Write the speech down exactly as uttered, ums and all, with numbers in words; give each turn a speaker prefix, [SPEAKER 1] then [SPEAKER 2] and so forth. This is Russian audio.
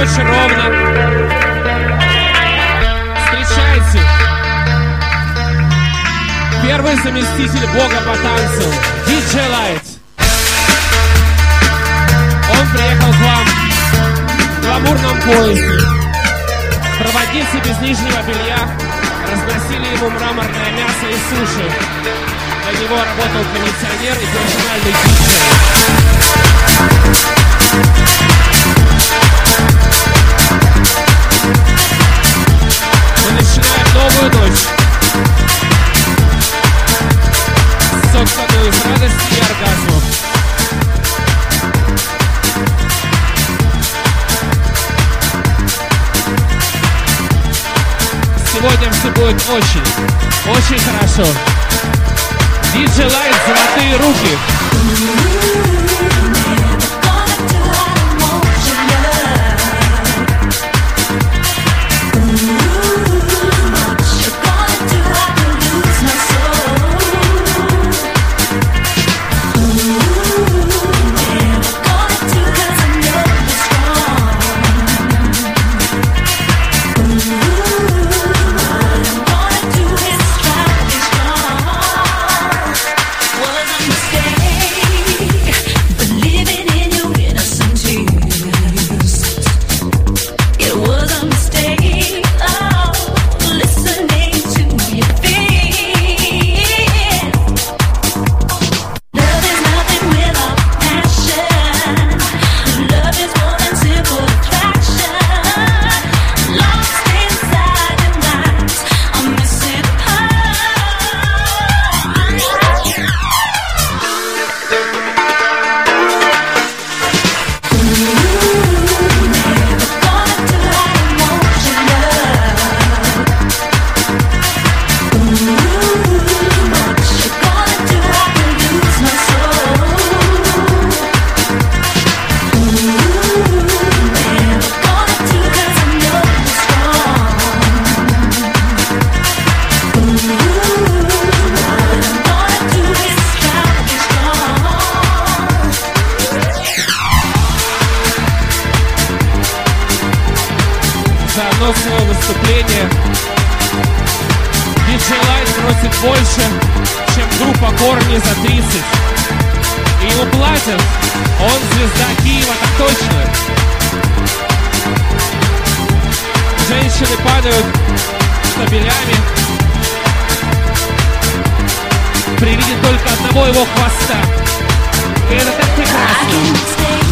[SPEAKER 1] очень ровно. Встречайте. Первый заместитель бога по танцу, диджей Light. Он приехал к вам в гламурном поезде. Проводницы без нижнего белья разносили ему мраморное мясо и суши. Для него работал кондиционер и профессиональный диджей. Мы начинаем новую ночь. Сотканную из радости и оргазмов. Сегодня все будет очень, очень хорошо. диджей Light, золотые руки. Свое выступление диджей Light просит больше, чем группа Корни за тридцать. И ему платят. Он звезда Киева, так точно. Женщины падают штабелями при виде только одного его хвоста. И это так прекрасно.